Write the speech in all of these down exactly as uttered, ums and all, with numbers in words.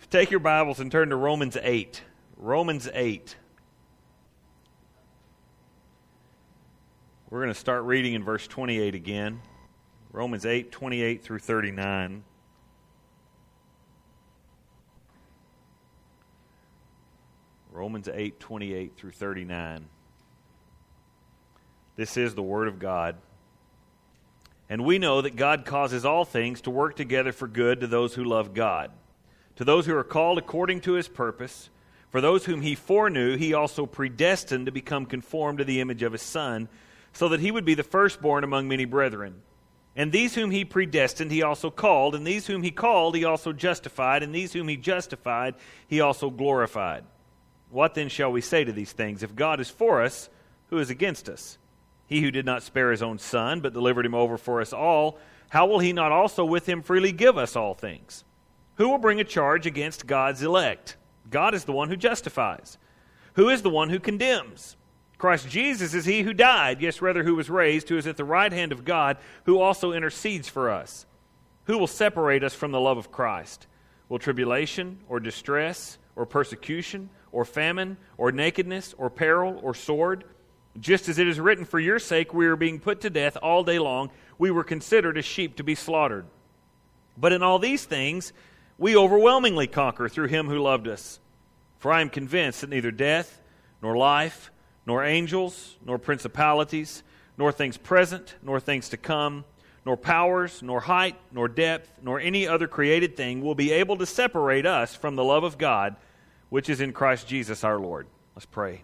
Take your Bibles and turn to Romans eight. Romans eight. We're going to start reading in verse twenty-eight again. Romans eight, twenty-eight through thirty-nine. Romans eight, twenty-eight through thirty-nine. This is the Word of God. And we know that God causes all things to work together for good to those who love God, to those who are called according to His purpose. For those whom He foreknew, He also predestined to become conformed to the image of His Son, so that He would be the firstborn among many brethren. And these whom He predestined, He also called, and these whom He called, He also justified, and these whom He justified, He also glorified. What then shall we say to these things? If God is for us, who is against us? He who did not spare His own Son, but delivered Him over for us all, how will He not also with Him freely give us all things? Who will bring a charge against God's elect? God is the one who justifies. Who is the one who condemns? Christ Jesus is He who died, yes, rather who was raised, who is at the right hand of God, who also intercedes for us. Who will separate us from the love of Christ? Will tribulation, or distress, or persecution, or famine, or nakedness, or peril, or sword? Just as it is written, for your sake we are being put to death all day long. We were considered as sheep to be slaughtered. But in all these things we overwhelmingly conquer through Him who loved us. For I am convinced that neither death, nor life, nor angels, nor principalities, nor things present, nor things to come, nor powers, nor height, nor depth, nor any other created thing will be able to separate us from the love of God, which is in Christ Jesus our Lord. Let's pray.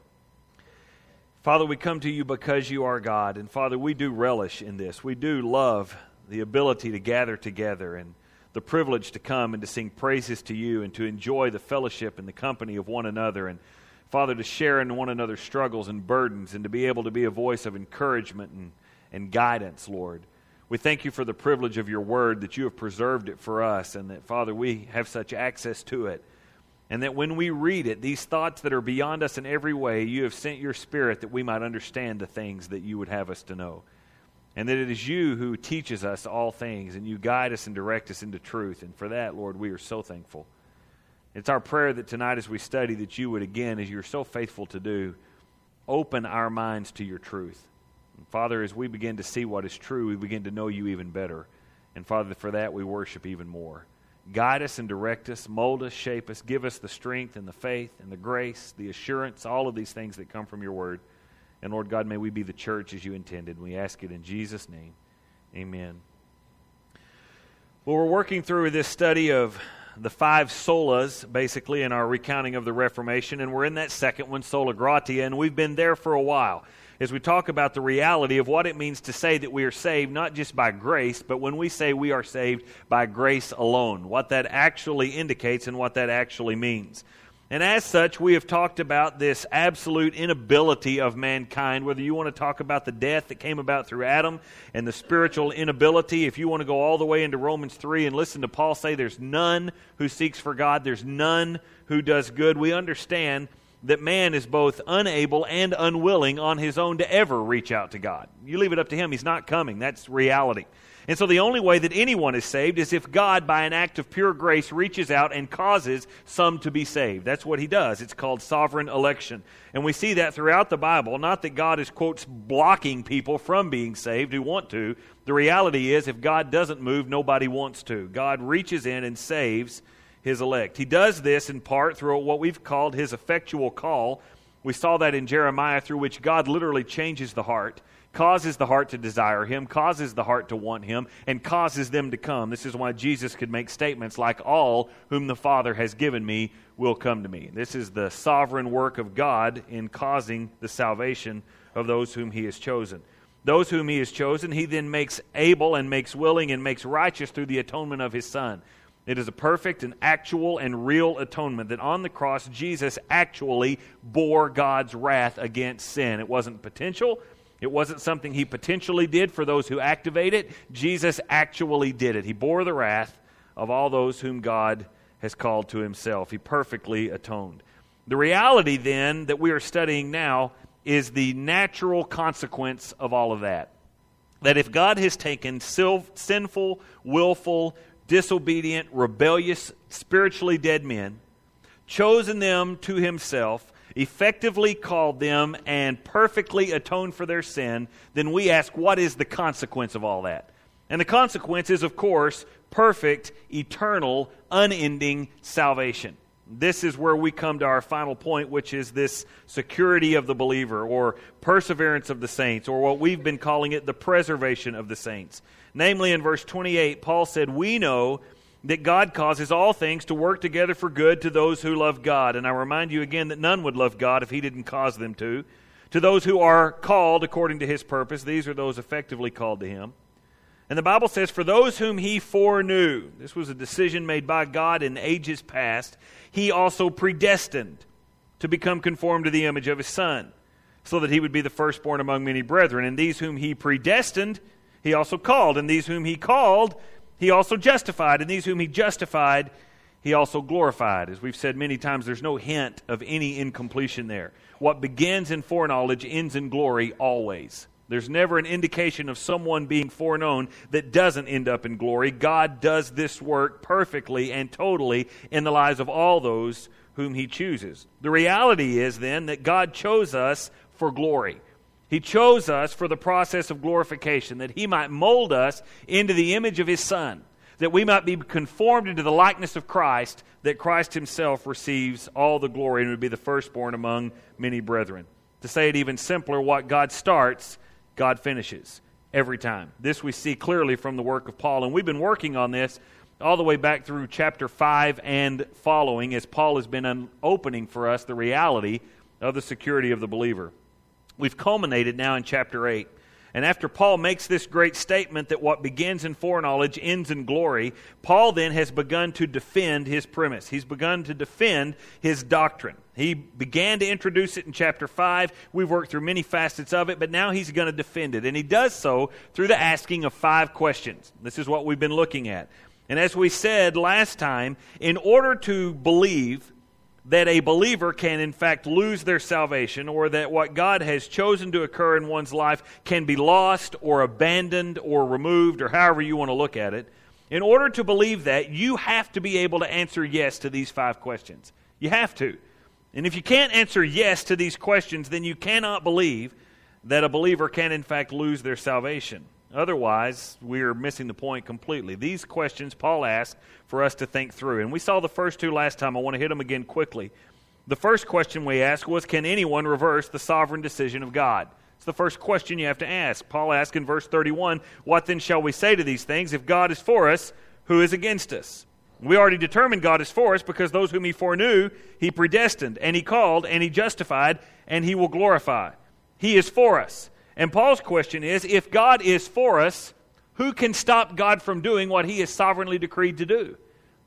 Father, we come to You because You are God. And Father, we do relish in this. We do love the ability to gather together and the privilege to come and to sing praises to You and to enjoy the fellowship and the company of one another. And Father, to share in one another's struggles and burdens and to be able to be a voice of encouragement and, and guidance, Lord. We thank You for the privilege of Your Word, that You have preserved it for us, and that, Father, we have such access to it. And that when we read it, these thoughts that are beyond us in every way, You have sent Your Spirit that we might understand the things that You would have us to know. And that it is You who teaches us all things, and You guide us and direct us into truth. And for that, Lord, we are so thankful. It's our prayer that tonight as we study, that You would again, as You're so faithful to do, open our minds to Your truth. And Father, as we begin to see what is true, we begin to know You even better. And Father, for that we worship even more. Guide us and direct us, mold us, shape us, give us the strength and the faith and the grace, the assurance, all of these things that come from Your Word. And Lord God, may we be the church as You intended. We ask it in Jesus' name. Amen. Well, we're working through this study of the five solas, basically, in our recounting of the Reformation, and we're in that second one, Sola Gratia, and we've been there for a while as we talk about the reality of what it means to say that we are saved not just by grace, but when we say we are saved by grace alone, what that actually indicates and what that actually means. And as such, we have talked about this absolute inability of mankind, whether you want to talk about the death that came about through Adam and the spiritual inability. If you want to go all the way into Romans three and listen to Paul say there's none who seeks for God, there's none who does good, we understand that man is both unable and unwilling on his own to ever reach out to God. You leave it up to him, He's not coming. That's reality. And so the only way that anyone is saved is if God, by an act of pure grace, reaches out and causes some to be saved. That's what He does. It's called sovereign election. And we see that throughout the Bible. Not that God is, quotes, blocking people from being saved who want to. The reality is, if God doesn't move, nobody wants to. God reaches in and saves His elect. He does this in part through what we've called His effectual call. We saw that in Jeremiah, through which God literally changes the heart, causes the heart to desire Him, causes the heart to want Him, and causes them to come. This is why Jesus could make statements like, all whom the Father has given me will come to me. This is the sovereign work of God in causing the salvation of those whom He has chosen. Those whom He has chosen, He then makes able and makes willing and makes righteous through the atonement of His Son. It is a perfect and actual and real atonement that on the cross, Jesus actually bore God's wrath against sin. It wasn't potential. It wasn't something He potentially did for those who activate it. Jesus actually did it. He bore the wrath of all those whom God has called to Himself. He perfectly atoned. The reality then that we are studying now is the natural consequence of all of that. That if God has taken sinful, willful, disobedient, rebellious, spiritually dead men, chosen them to himself, effectively called them, and perfectly atoned for their sin, then we ask, what is the consequence of all that? And the consequence is, of course, perfect, eternal, unending salvation. This is where we come to our final point, which is this security of the believer, or perseverance of the saints, or what we've been calling it, the preservation of the saints. Namely, in verse twenty-eight, Paul said, we know that God causes all things to work together for good to those who love God. And I remind you again that none would love God if he didn't cause them to. To those who are called according to his purpose, these are those effectively called to him. And the Bible says, for those whom he foreknew, this was a decision made by God in ages past, he also predestined to become conformed to the image of his Son, so that he would be the firstborn among many brethren. And these whom he predestined, he also called. And these whom he called, he also justified. And these whom he justified, he also glorified. As we've said many times, there's no hint of any incompletion there. What begins in foreknowledge ends in glory always. There's never an indication of someone being foreknown that doesn't end up in glory. God does this work perfectly and totally in the lives of all those whom he chooses. The reality is then that God chose us for glory. He chose us for the process of glorification, that he might mold us into the image of his Son, that we might be conformed into the likeness of Christ, that Christ himself receives all the glory and would be the firstborn among many brethren. To say it even simpler, what God starts, God finishes every time. This we see clearly from the work of Paul. And we've been working on this all the way back through chapter five and following, as Paul has been un- opening for us the reality of the security of the believer. We've culminated now in chapter eight. And after Paul makes this great statement that what begins in foreknowledge ends in glory, Paul then has begun to defend his premise. He's begun to defend his doctrine. He began to introduce it in chapter five. We've worked through many facets of it, but now he's going to defend it. And he does so through the asking of five questions. This is what we've been looking at. And as we said last time, in order to believe that a believer can in fact lose their salvation, or that what God has chosen to occur in one's life can be lost or abandoned or removed, or however you want to look at it, in order to believe that, you have to be able to answer yes to these five questions. You have to. And if you can't answer yes to these questions, then you cannot believe that a believer can in fact lose their salvation. Otherwise, we are missing the point completely. These questions Paul asked for us to think through. And we saw the first two last time. I want to hit them again quickly. The first question we asked was, can anyone reverse the sovereign decision of God? It's the first question you have to ask. Paul asked in verse thirty-one, what then shall we say to these things? If God is for us, who is against us? We already determined God is for us because those whom he foreknew, he predestined, and he called, and he justified, and he will glorify. He is for us. And Paul's question is, if God is for us, who can stop God from doing what he has sovereignly decreed to do?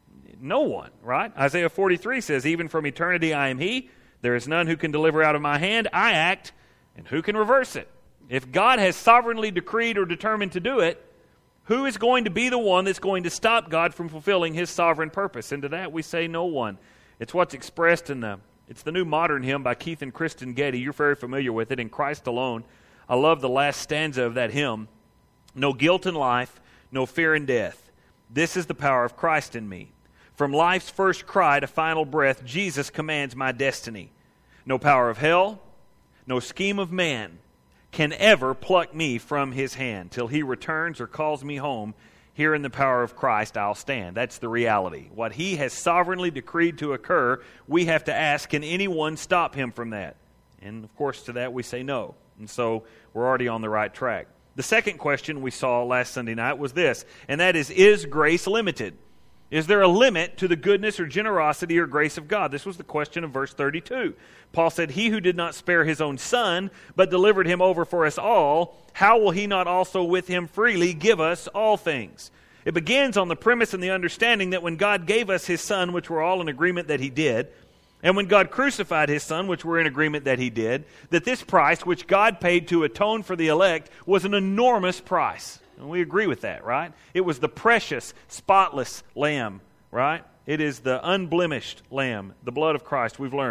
No one, right? Isaiah forty-three says, even from eternity I am he. There is none who can deliver out of my hand. I act, and who can reverse it? If God has sovereignly decreed or determined to do it, who is going to be the one that's going to stop God from fulfilling his sovereign purpose? And to that we say no one. It's what's expressed in the, it's the new modern hymn by Keith and Kristen Getty. You're very familiar with it, In Christ Alone. I love the last stanza of that hymn. No guilt in life, no fear in death. This is the power of Christ in me. From life's first cry to final breath, Jesus commands my destiny. No power of hell, no scheme of man can ever pluck me from his hand. Till he returns or calls me home, here in the power of Christ I'll stand. That's the reality. What he has sovereignly decreed to occur, we have to ask, can anyone stop him from that? And of course to that we say no. And so we're already on the right track. The second question we saw last Sunday night was this, and that is, is grace limited? Is there a limit to the goodness or generosity or grace of God? This was the question of verse thirty-two. Paul said, he who did not spare his own son, but delivered him over for us all, how will he not also with him freely give us all things? It begins on the premise and the understanding that when God gave us his son, which we're all in agreement that he did, and when God crucified his son, which we're in agreement that he did, that this price which God paid to atone for the elect was an enormous price. And we agree with that, right? It was the precious, spotless lamb, right? It is the unblemished lamb, the blood of Christ, we've learned.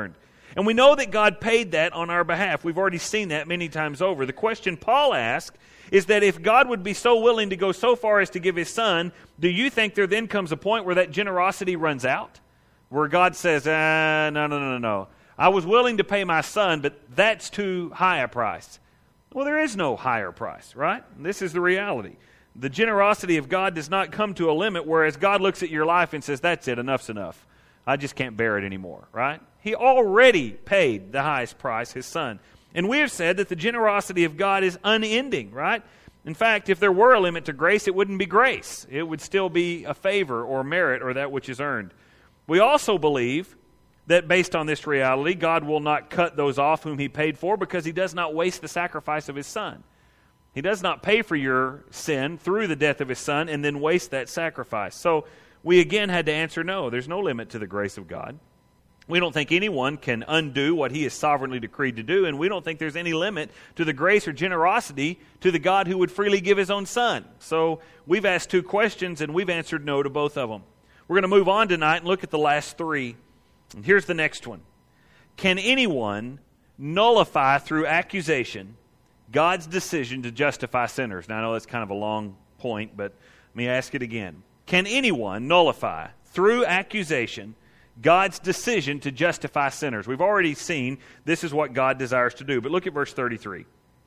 And we know that God paid that on our behalf. We've already seen that many times over. The question Paul asked is that if God would be so willing to go so far as to give His Son, do you think there then comes a point where that generosity runs out? Where God says, ah, no, no, no, no, no. I was willing to pay my Son, but that's too high a price. Well, there is no higher price, right? This is the reality. The generosity of God does not come to a limit, whereas God looks at your life and says, that's it, enough's enough. I just can't bear it anymore, right? He already paid the highest price, His Son. And we have said that the generosity of God is unending, right? In fact, if there were a limit to grace, it wouldn't be grace. It would still be a favor or merit or that which is earned. We also believe that based on this reality, God will not cut those off whom He paid for because He does not waste the sacrifice of His Son. He does not pay for your sin through the death of His Son and then waste that sacrifice. So we again had to answer no. There's no limit to the grace of God. We don't think anyone can undo what He has sovereignly decreed to do, and we don't think there's any limit to the grace or generosity to the God who would freely give His own Son. So we've asked two questions, and we've answered no to both of them. We're going to move on tonight and look at the last three. And here's the next one. Can anyone nullify through accusation God's decision to justify sinners? Now, I know that's kind of a long point, but let me ask it again. Can anyone nullify through accusation God's decision to justify sinners? We've already seen this is what God desires to do, but look at verse thirty-three.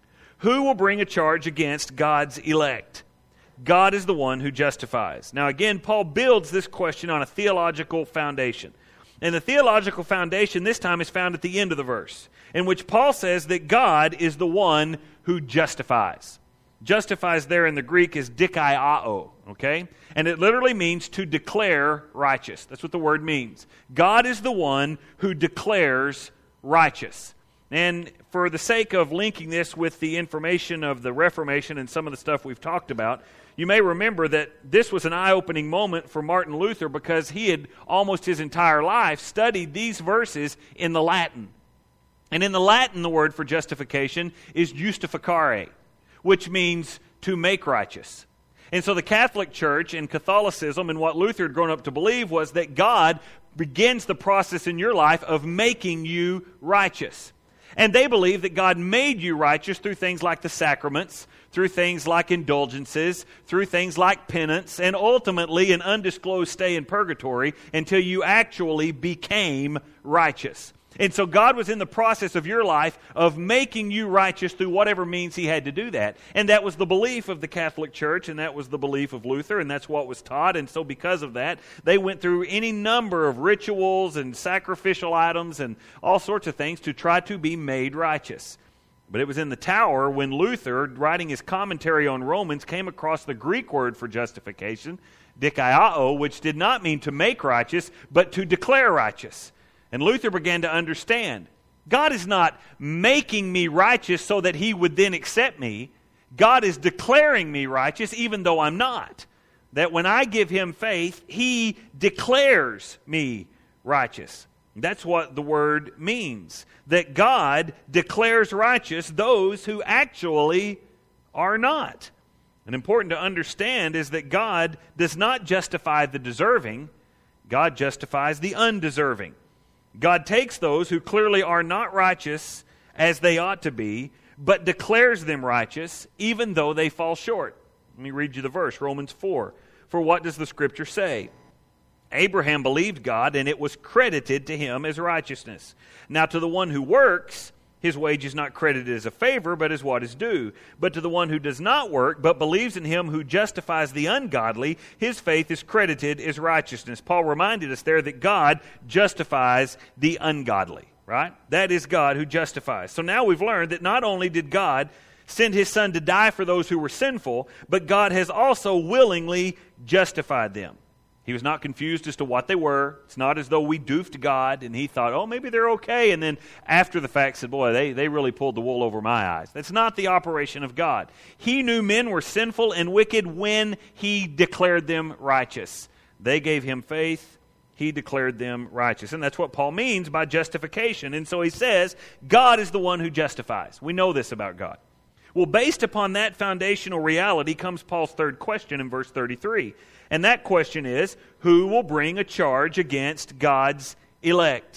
Who will bring a charge against God's elect? God is the one who justifies. Now again, Paul builds this question on a theological foundation. And the theological foundation this time is found at the end of the verse, in which Paul says that God is the one who justifies. Justifies there in the Greek is dikaiao, okay? And it literally means to declare righteous. That's what the word means. God is the one who declares righteous. And for the sake of linking this with the information of the Reformation and some of the stuff we've talked about, you may remember that this was an eye-opening moment for Martin Luther because he had almost his entire life studied these verses in the Latin. And in the Latin, the word for justification is justificare, which means to make righteous. And so the Catholic Church and Catholicism and what Luther had grown up to believe was that God begins the process in your life of making you righteous. And they believe that God made you righteous through things like the sacraments, through things like indulgences, through things like penance, and ultimately an undisclosed stay in purgatory until you actually became righteous. And so God was in the process of your life of making you righteous through whatever means He had to do that. And that was the belief of the Catholic Church, and that was the belief of Luther, and that's what was taught. And so because of that, they went through any number of rituals and sacrificial items and all sorts of things to try to be made righteous. But it was in the Tower when Luther, writing his commentary on Romans, came across the Greek word for justification, dikaiao, which did not mean to make righteous, but to declare righteous. And Luther began to understand, God is not making me righteous so that He would then accept me. God is declaring me righteous even though I'm not. That when I give Him faith, He declares me righteous. That's what the word means. That God declares righteous those who actually are not. And important to understand is that God does not justify the deserving. God justifies the undeserving. God takes those who clearly are not righteous as they ought to be, but declares them righteous even though they fall short. Let me read you the verse, Romans four. For what does the Scripture say? Abraham believed God, and it was credited to him as righteousness. Now to the one who works, his wage is not credited as a favor, but as what is due. But to the one who does not work, but believes in Him who justifies the ungodly, his faith is credited as righteousness. Paul reminded us there that God justifies the ungodly, right? That is God who justifies. So now we've learned that not only did God send His Son to die for those who were sinful, but God has also willingly justified them. He was not confused as to what they were. It's not as though we doofed God and He thought, oh, maybe they're okay. And then after the fact said, boy, they, they really pulled the wool over my eyes. That's not the operation of God. He knew men were sinful and wicked when He declared them righteous. They gave Him faith. He declared them righteous. And that's what Paul means by justification. And so he says, God is the one who justifies. We know this about God. Well, based upon that foundational reality comes Paul's third question in verse thirty-three. And that question is, who will bring a charge against God's elect?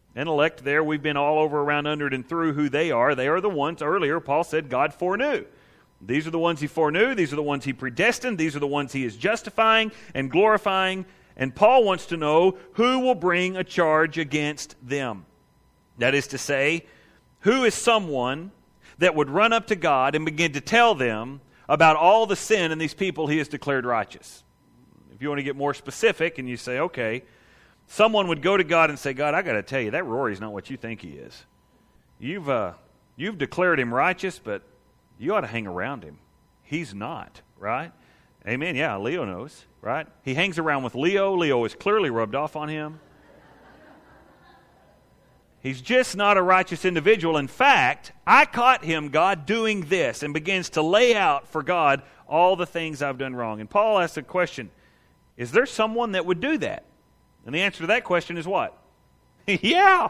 And elect there, we've been all over, around, under, and through who they are. They are the ones, earlier, Paul said God foreknew. These are the ones he foreknew. These are the ones he predestined. These are the ones he is justifying and glorifying. And Paul wants to know who will bring a charge against them. That is to say, who is someone that would run up to God and begin to tell them about all the sin in these people he has declared righteous. If you want to get more specific and you say, okay, someone would go to God and say, God, I got to tell you, that Rory's not what you think he is. You've uh, you've declared him righteous, but you ought to hang around him. He's not, right? Amen. Yeah, Leo knows, right? He hangs around with Leo. Leo is clearly rubbed off on him. He's just not a righteous individual. In fact, I caught him, God, doing this, and begins to lay out for God all the things I've done wrong. And Paul asks a question, is there someone that would do that? And the answer to that question is what? Yeah,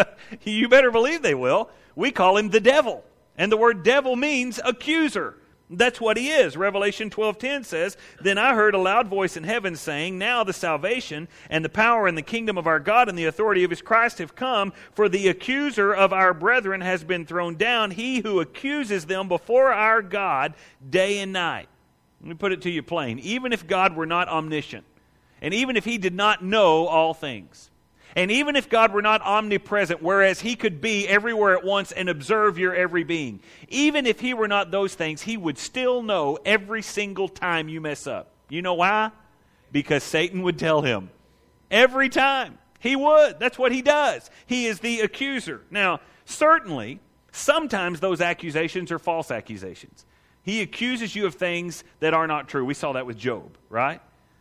you better believe they will. We call him the devil. And the word devil means accuser. That's what he is. Revelation twelve ten says, Then I heard a loud voice in heaven saying, Now the salvation and the power and the kingdom of our God and the authority of his Christ have come, for the accuser of our brethren has been thrown down, he who accuses them before our God day and night. Let me put it to you plain. Even if God were not omniscient, and even if he did not know all things, and even if God were not omnipresent, whereas he could be everywhere at once and observe your every being, even if he were not those things, he would still know every single time you mess up. You know why? Because Satan would tell him. Every time. He would. That's what he does. He is the accuser. Now, certainly, sometimes those accusations are false accusations. He accuses you of things that are not true. We saw that with Job, right?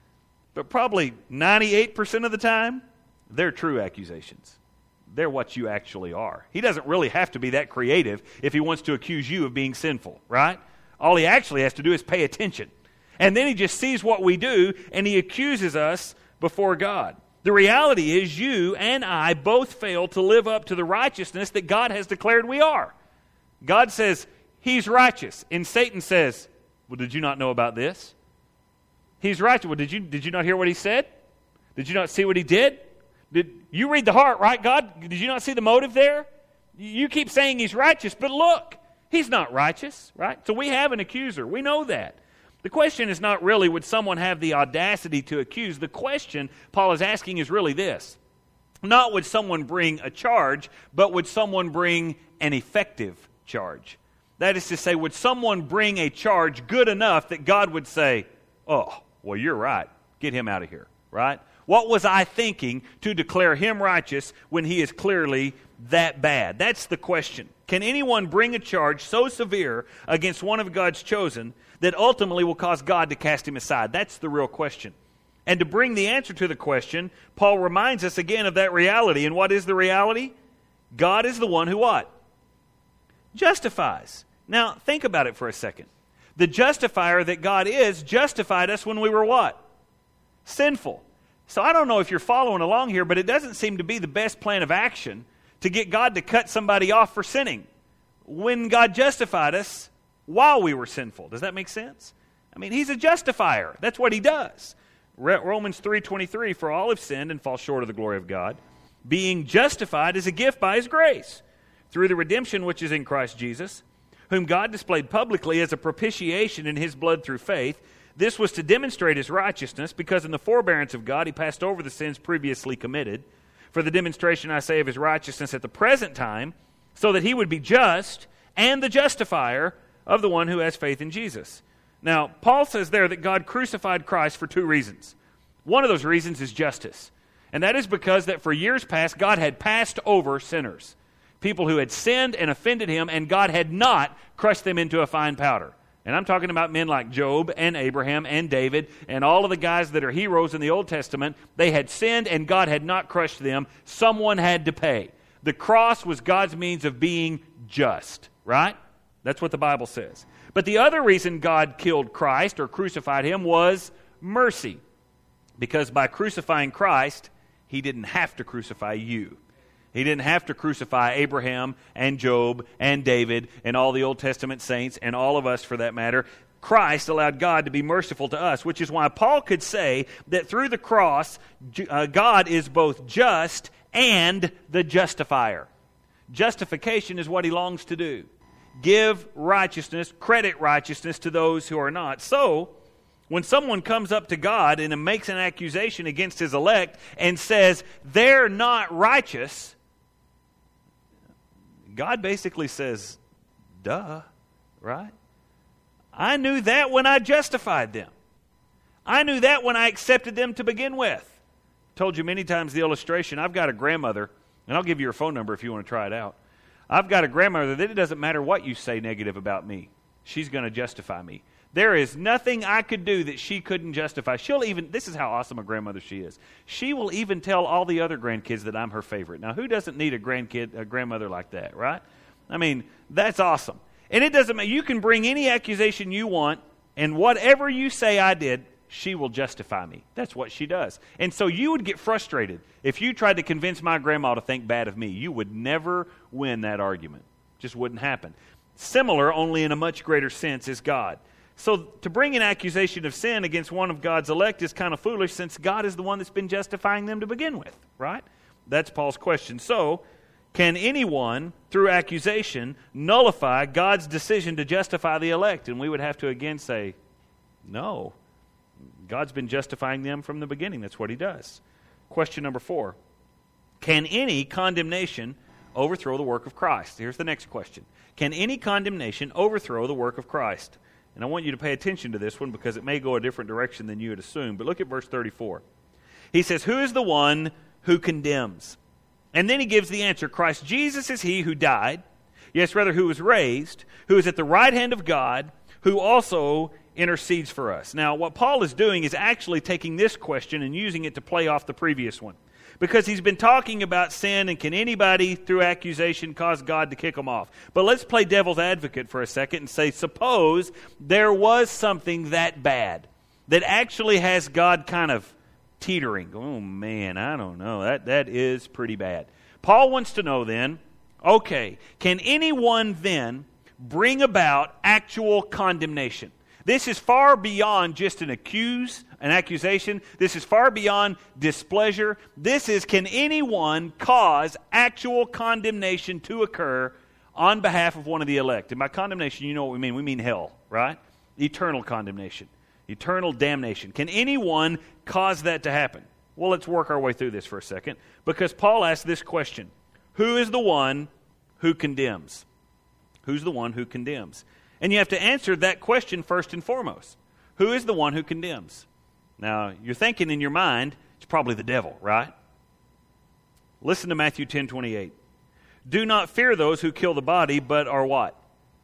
But probably ninety-eight percent of the time, they're true accusations. They're what you actually are. He doesn't really have to be that creative if he wants to accuse you of being sinful, right? All he actually has to do is pay attention. And then he just sees what we do, and he accuses us before God. The reality is you and I both fail to live up to the righteousness that God has declared we are. God says he's righteous, and Satan says, well, did you not know about this? He's righteous. Well, did you, did you not hear what he said? Did you not see what he did? Did you read the heart, right, God? Did you not see the motive there? You keep saying he's righteous, but look, he's not righteous, right? So we have an accuser. We know that. The question is not really would someone have the audacity to accuse. The question Paul is asking is really this. Not would someone bring a charge, but would someone bring an effective charge? That is to say, would someone bring a charge good enough that God would say, oh, well, you're right. Get him out of here, right? What was I thinking to declare him righteous when he is clearly that bad? That's the question. Can anyone bring a charge so severe against one of God's chosen that ultimately will cause God to cast him aside? That's the real question. And to bring the answer to the question, Paul reminds us again of that reality. And what is the reality? God is the one who what? Justifies. Now, think about it for a second. The justifier that God is justified us when we were what? Sinful. So I don't know if you're following along here, but it doesn't seem to be the best plan of action to get God to cut somebody off for sinning when God justified us while we were sinful. Does that make sense? I mean, he's a justifier. That's what he does. Romans three twenty-three, for all have sinned and fall short of the glory of God, being justified as a gift by his grace, through the redemption which is in Christ Jesus, whom God displayed publicly as a propitiation in his blood through faith. This was to demonstrate his righteousness, because in the forbearance of God he passed over the sins previously committed, for the demonstration, I say, of his righteousness at the present time, so that he would be just and the justifier of the one who has faith in Jesus. Now, Paul says there that God crucified Christ for two reasons. One of those reasons is justice, and that is because that for years past God had passed over sinners, people who had sinned and offended him, and God had not crushed them into a fine powder. And I'm talking about men like Job and Abraham and David and all of the guys that are heroes in the Old Testament. They had sinned and God had not crushed them. Someone had to pay. The cross was God's means of being just, right? That's what the Bible says. But the other reason God killed Christ or crucified him was mercy. Because by crucifying Christ, he didn't have to crucify you. He didn't have to crucify Abraham and Job and David and all the Old Testament saints and all of us for that matter. Christ allowed God to be merciful to us, which is why Paul could say that through the cross, uh, God is both just and the justifier. Justification is what he longs to do. Give righteousness, credit righteousness to those who are not. So, when someone comes up to God and makes an accusation against his elect and says they're not righteous, God basically says, duh, right? I knew that when I justified them. I knew that when I accepted them to begin with. Told you many times the illustration. I've got a grandmother, and I'll give you her phone number if you want to try it out. I've got a grandmother that it doesn't matter what you say negative about me. She's going to justify me. There is nothing I could do that she couldn't justify. She'll even, this is how awesome a grandmother she is. She will even tell all the other grandkids that I'm her favorite. Now, who doesn't need a grandkid, a grandmother like that, right? I mean, that's awesome. And it doesn't matter. You can bring any accusation you want, and whatever you say I did, she will justify me. That's what she does. And so you would get frustrated if you tried to convince my grandma to think bad of me. You would never win that argument. Just wouldn't happen. Similar, only in a much greater sense, is God. So to bring an accusation of sin against one of God's elect is kind of foolish, since God is the one that's been justifying them to begin with, right? That's Paul's question. So, can anyone, through accusation, nullify God's decision to justify the elect? And we would have to again say, no. God's been justifying them from the beginning. That's what he does. Question number four. Can any condemnation overthrow the work of Christ? Here's the next question. Can any condemnation overthrow the work of Christ? And I want you to pay attention to this one because it may go a different direction than you had assumed. But look at verse thirty-four. He says, who is the one who condemns? And then he gives the answer. Christ Jesus is he who died, yes, rather who was raised, who is at the right hand of God, who also intercedes for us. Now, what Paul is doing is actually taking this question and using it to play off the previous one. Because he's been talking about sin and can anybody through accusation cause God to kick them off. But let's play devil's advocate for a second and say, suppose there was something that bad that actually has God kind of teetering. Oh man, I don't know. That that is pretty bad. Paul wants to know then, okay, can anyone then bring about actual condemnation? This is far beyond just an accuse, an accusation. This is far beyond displeasure. This is, can anyone cause actual condemnation to occur on behalf of one of the elect? And by condemnation, you know what we mean. We mean hell, right? Eternal condemnation. Eternal damnation. Can anyone cause that to happen? Well, let's work our way through this for a second. Because Paul asks this question. Who is the one who condemns? Who's the one who condemns? And you have to answer that question first and foremost. Who is the one who condemns? Now, you're thinking in your mind, it's probably the devil, right? Listen to Matthew ten twenty-eight. Do not fear those who kill the body, but are what?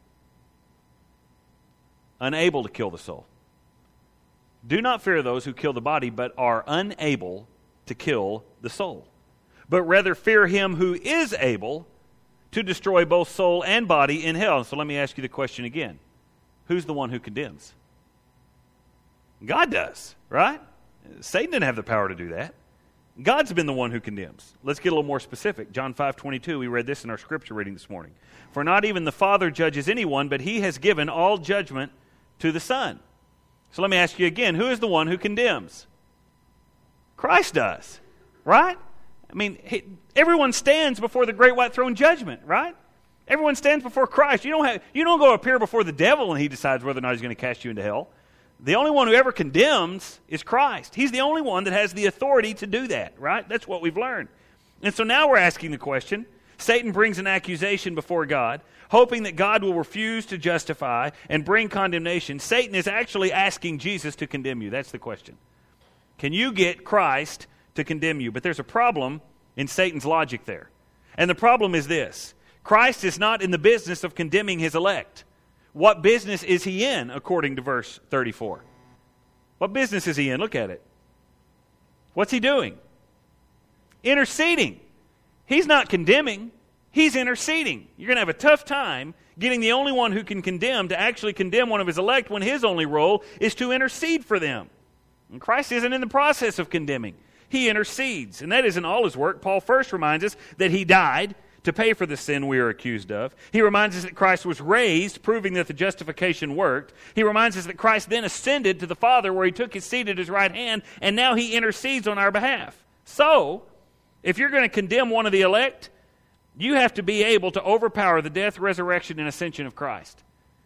Unable to kill the soul. Do not fear those who kill the body, but are unable to kill the soul. But rather fear him who is able to destroy both soul and body in hell. So let me ask you the question again. Who's the one who condemns? God does, right? Satan didn't have the power to do that. God's been the one who condemns. Let's get a little more specific. John five twenty-two, we read this in our scripture reading this morning. For not even the Father judges anyone, but he has given all judgment to the Son. So let me ask you again, who is the one who condemns? Christ does, right? I mean, he, everyone stands before the great white throne judgment, right? Everyone stands before Christ. You don't have, you don't go appear before the devil and he decides whether or not he's going to cast you into hell. The only one who ever condemns is Christ. He's the only one that has the authority to do that, right? That's what we've learned. And so now we're asking the question, Satan brings an accusation before God, hoping that God will refuse to justify and bring condemnation. Satan is actually asking Jesus to condemn you. That's the question. Can you get Christ to condemn you? But there's a problem in Satan's logic there. And the problem is this. Christ is not in the business of condemning his elect. What business is he in, according to verse thirty-four? What business is he in? Look at it. What's he doing? Interceding. He's not condemning. He's interceding. You're going to have a tough time getting the only one who can condemn to actually condemn one of his elect when his only role is to intercede for them. And Christ isn't in the process of condemning. He intercedes. And that isn't all his work. Paul first reminds us that he died to pay for the sin we are accused of. He reminds us that Christ was raised, proving that the justification worked. He reminds us that Christ then ascended to the Father where he took his seat at his right hand, and now he intercedes on our behalf. So, If you're going to condemn one of the elect, you have to be able to overpower the death, resurrection, and ascension of Christ.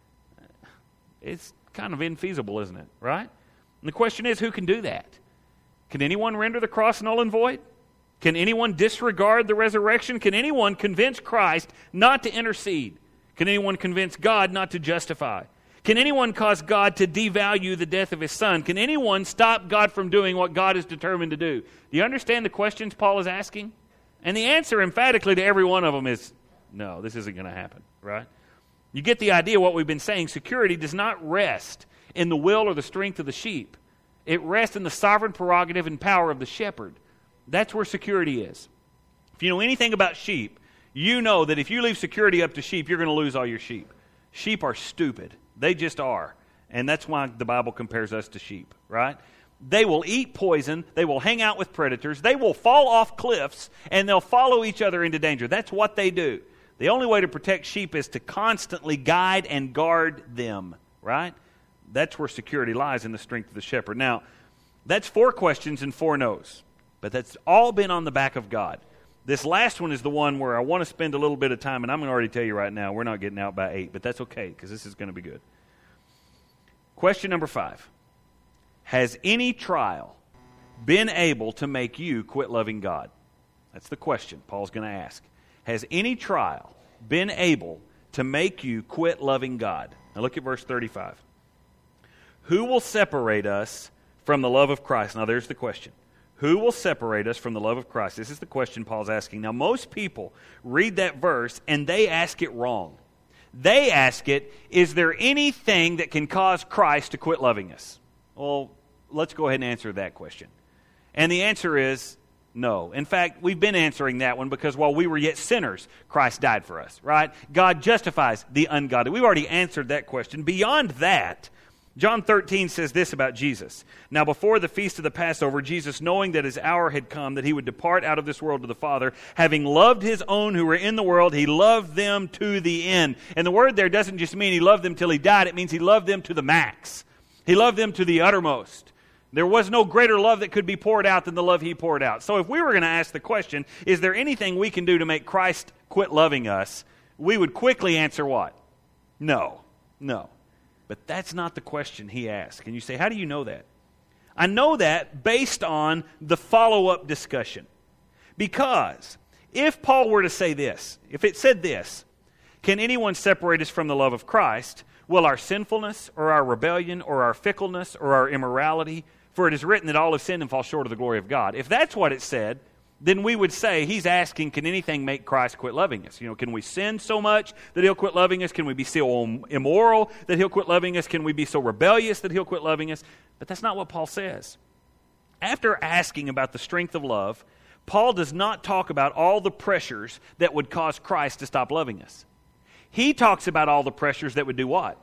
It's kind of infeasible, isn't it? Right? And the question is, who can do that? Can anyone render the cross null and void? Can anyone disregard the resurrection? Can anyone convince Christ not to intercede? Can anyone convince God not to justify? Can anyone cause God to devalue the death of His Son? Can anyone stop God from doing what God is determined to do? Do you understand the questions Paul is asking? And the answer emphatically to every one of them is, no, this isn't going to happen, right? You get the idea of what we've been saying. Security does not rest in the will or the strength of the sheep. It rests in the sovereign prerogative and power of the shepherd. That's where security is. If you know anything about sheep, you know that if you leave security up to sheep, you're going to lose all your sheep. Sheep are stupid. They just are. And that's why the Bible compares us to sheep, right? They will eat poison. They will hang out with predators. They will fall off cliffs, and they'll follow each other into danger. That's what they do. The only way to protect sheep is to constantly guide and guard them, right? That's where security lies, in the strength of the shepherd. Now, that's four questions and four no's. But that's all been on the back of God. This last one is the one where I want to spend a little bit of time, and I'm going to already tell you right now, we're not getting out by eight, but that's okay, because this is going to be good. Question number five. Has any trial been able to make you quit loving God? That's the question Paul's going to ask. Has any trial been able to make you quit loving God? Now look at verse thirty-five. Who will separate us from the love of Christ? Now there's the question. Who will separate us from the love of Christ? This is the question Paul's asking. Now, most people read that verse and they ask it wrong. They ask it, is there anything that can cause Christ to quit loving us? Well, let's go ahead and answer that question. And the answer is no. In fact, we've been answering that one because while we were yet sinners, Christ died for us, right? God justifies the ungodly. We've already answered that question. Beyond that, John thirteen says this about Jesus. Now before the feast of the Passover, Jesus, knowing that His hour had come, that He would depart out of this world to the Father, having loved His own who were in the world, He loved them to the end. And the word there doesn't just mean He loved them till He died. It means He loved them to the max. He loved them to the uttermost. There was no greater love that could be poured out than the love He poured out. So if we were going to ask the question, is there anything we can do to make Christ quit loving us? We would quickly answer what? No. No. But that's not the question he asked. And you say, how do you know that? I know that based on the follow-up discussion. Because if Paul were to say this, if it said this, can anyone separate us from the love of Christ? Will our sinfulness or our rebellion or our fickleness or our immorality, for it is written that all have sinned and fall short of the glory of God. If that's what it said, then we would say he's asking, can anything make Christ quit loving us? You know, can we sin so much that He'll quit loving us? Can we be so immoral that He'll quit loving us? Can we be so rebellious that He'll quit loving us? But that's not what Paul says. After asking about the strength of love, Paul does not talk about all the pressures that would cause Christ to stop loving us. He talks about all the pressures that would do what?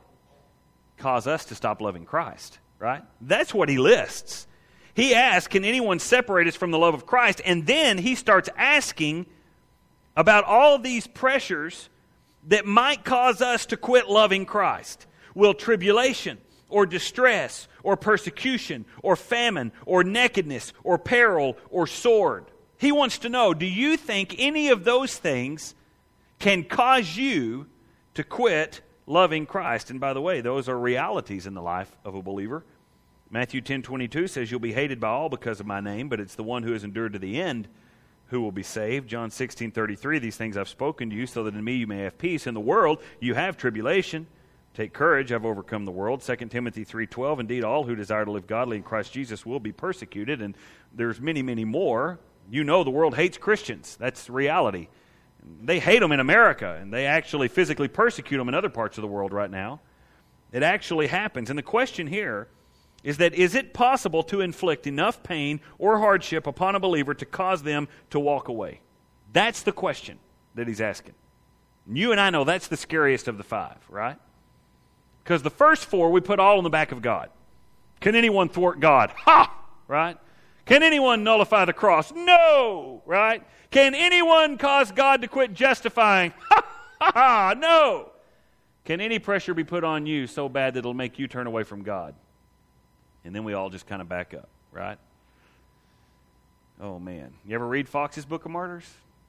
Cause us to stop loving Christ, right? That's what he lists. He asks, can anyone separate us from the love of Christ? And then he starts asking about all these pressures that might cause us to quit loving Christ. Will tribulation or distress or persecution or famine or nakedness or peril or sword? He wants to know, do you think any of those things can cause you to quit loving Christ? And by the way, those are realities in the life of a believer. Matthew ten twenty-two says, you'll be hated by all because of my name, but it's the one who has endured to the end who will be saved. John sixteen thirty-three, these things I've spoken to you so that in me you may have peace. In the world you have tribulation. Take courage, I've overcome the world. Second Timothy three twelve, indeed all who desire to live godly in Christ Jesus will be persecuted. And there's many, many more. You know the world hates Christians. That's reality. They hate them in America, and they actually physically persecute them in other parts of the world right now. It actually happens. And the question here is that, is it possible to inflict enough pain or hardship upon a believer to cause them to walk away? That's the question that he's asking. And you and I know that's the scariest of the five, right? Because the first four we put all in the back of God. Can anyone thwart God? Ha! Right? Can anyone nullify the cross? No! Right? Can anyone cause God to quit justifying? Ha! Ha! Ha! No! Can any pressure be put on you so bad that it'll make you turn away from God? And then we all just kind of back up, right? Oh, man. You ever read Fox's Book of Martyrs?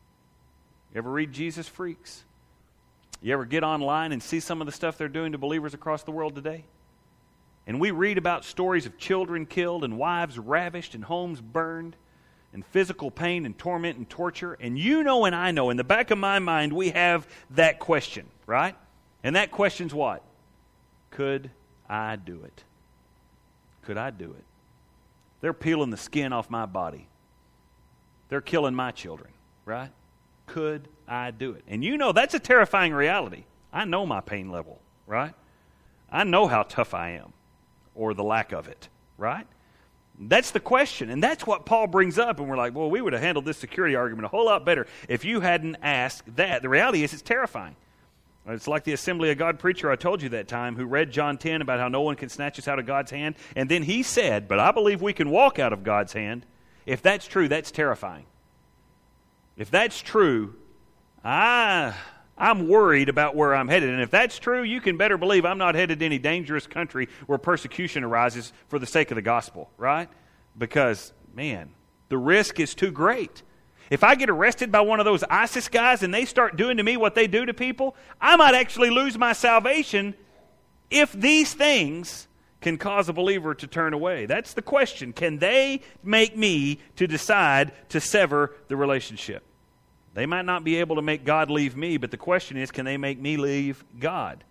You ever read Jesus Freaks? You ever get online and see some of the stuff they're doing to believers across the world today? And we read about stories of children killed and wives ravished and homes burned and physical pain and torment and torture. And you know and I know, in the back of my mind, we have that question, right? And that question's what? Could I do it? Could I do it? They're peeling the skin off my body. They're killing my children, right? Could I do it? And you know that's a terrifying reality. I know my pain level, right? I know how tough I am, or the lack of it, right? That's the question, and that's what Paul brings up, and we're like, well, we would have handled this security argument a whole lot better if you hadn't asked that. The reality is it's terrifying. It's like the Assembly of God preacher I told you that time who read John ten about how no one can snatch us out of God's hand, and then he said, but I believe we can walk out of God's hand. If that's true, that's terrifying. If that's true, I, I'm worried about where I'm headed. And if that's true, you can better believe I'm not headed to any dangerous country where persecution arises for the sake of the gospel, right? Because, man, the risk is too great. If I get arrested by one of those ISIS guys and they start doing to me what they do to people, I might actually lose my salvation if these things can cause a believer to turn away. That's the question. Can they make me to decide to sever the relationship? They might not be able to make God leave me, but the question is, can they make me leave God?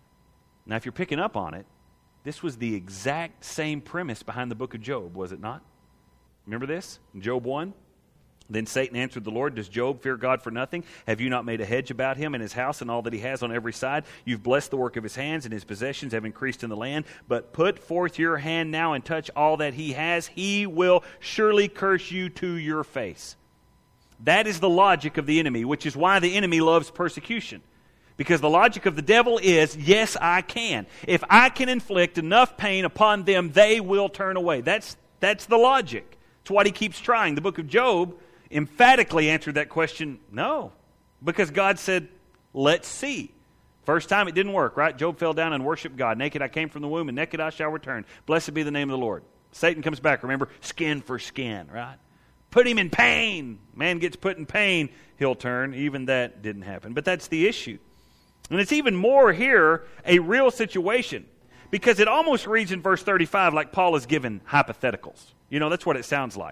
Now, if you're picking up on it, this was the exact same premise behind the book of Job, was it not? Remember this? In Job one? Then Satan answered the Lord, does Job fear God for nothing? Have you not made a hedge about him and his house and all that he has on every side? You've blessed the work of his hands, and his possessions have increased in the land. But put forth your hand now and touch all that he has. He will surely curse you to your face. That is the logic of the enemy, which is why the enemy loves persecution. Because the logic of the devil is, yes, I can. If I can inflict enough pain upon them, they will turn away. That's, that's the logic. It's what he keeps trying. The book of Job emphatically answered that question, no. Because God said, let's see. First time it didn't work, right? Job fell down and worshiped God. Naked I came from the womb, and naked I shall return. Blessed be the name of the Lord. Satan comes back, remember, skin for skin, right? Put him in pain. Man gets put in pain, he'll turn. Even that didn't happen. But that's the issue. And it's even more here a real situation. Because it almost reads in verse thirty-five like Paul is given hypotheticals. You know, that's what it sounds like.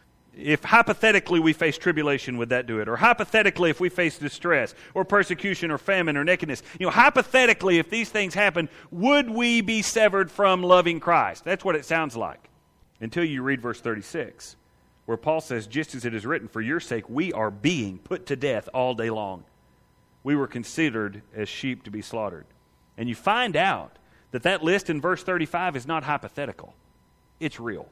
If hypothetically we face tribulation, would that do it? Or hypothetically if we face distress or persecution or famine or nakedness, you know, hypothetically if these things happen, would we be severed from loving Christ? That's what it sounds like. Until you read verse thirty-six, where Paul says, just as it is written, for your sake we are being put to death all day long. We were considered as sheep to be slaughtered. And you find out that that list in verse thirty-five is not hypothetical. It's real.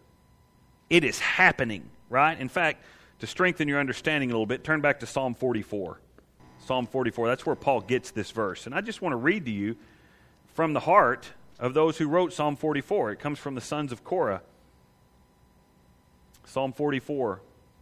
It is happening. Right? In fact, to strengthen your understanding a little bit, turn back to Psalm forty-four. Psalm forty-four, that's where Paul gets this verse. And I just want to read to you from the heart of those who wrote Psalm forty-four. It comes from the sons of Korah. Psalm forty-four.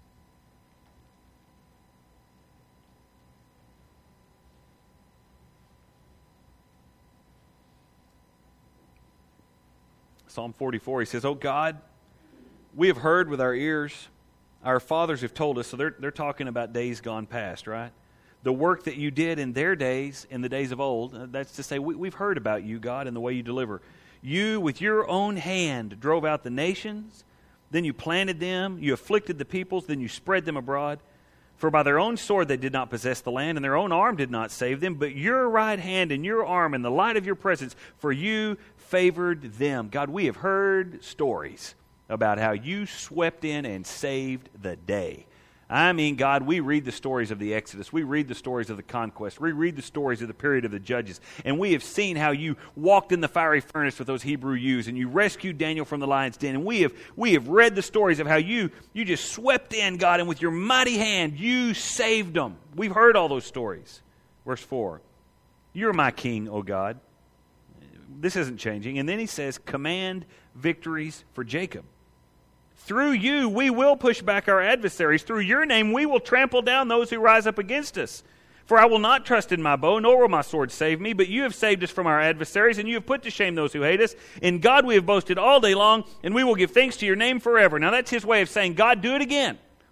Psalm forty-four, he says, O God, we have heard with our ears, our fathers have told us, so they're, they're talking about days gone past, right? The work that you did in their days, in the days of old, that's to say, we, we've heard about you, God, and the way you deliver. You, with your own hand, drove out the nations, then you planted them, you afflicted the peoples, then you spread them abroad. For by their own sword they did not possess the land, and their own arm did not save them, but your right hand and your arm and the light of your presence, for you favored them. God, we have heard stories about how you swept in and saved the day. I mean, God, we read the stories of the Exodus. We read the stories of the conquest. We read the stories of the period of the Judges. And we have seen how you walked in the fiery furnace with those Hebrew youths, and you rescued Daniel from the lion's den. And we have we have read the stories of how you, you just swept in, God, and with your mighty hand, you saved them. We've heard all those stories. Verse four, you're my king, O God. This isn't changing. And then he says, command victories for Jacob. Through you, we will push back our adversaries. Through your name, we will trample down those who rise up against us. For I will not trust in my bow, nor will my sword save me, but you have saved us from our adversaries, and you have put to shame those who hate us. In God we have boasted all day long, and we will give thanks to your name forever. Now that's his way of saying, God, do it again.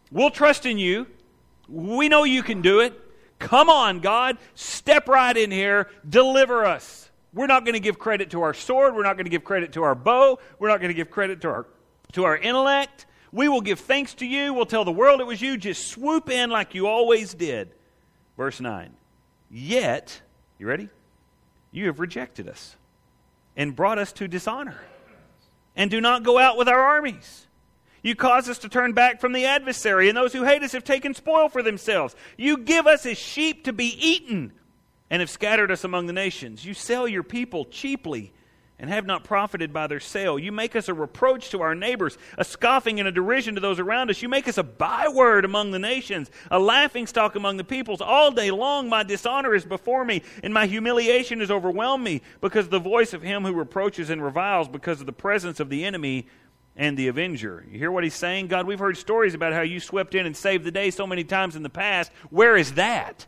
We'll trust in you. We know you can do it. Come on, God. Step right in here. Deliver us. We're not going to give credit to our sword. We're not going to give credit to our bow. We're not going to give credit to our, to our intellect. We will give thanks to you. We'll tell the world it was you. Just swoop in like you always did. Verse nine. Yet, you ready? You have rejected us and brought us to dishonor, and do not go out with our armies. You cause us to turn back from the adversary, and those who hate us have taken spoil for themselves. You give us as sheep to be eaten, and have scattered us among the nations. You sell your people cheaply, and have not profited by their sale. You make us a reproach to our neighbors, a scoffing and a derision to those around us. You make us a byword among the nations, a laughingstock among the peoples. All day long my dishonor is before me, and my humiliation has overwhelmed me, because of the voice of him who reproaches and reviles, because of the presence of the enemy and the avenger. You hear what he's saying? God, we've heard stories about how you swept in and saved the day so many times in the past. Where is that?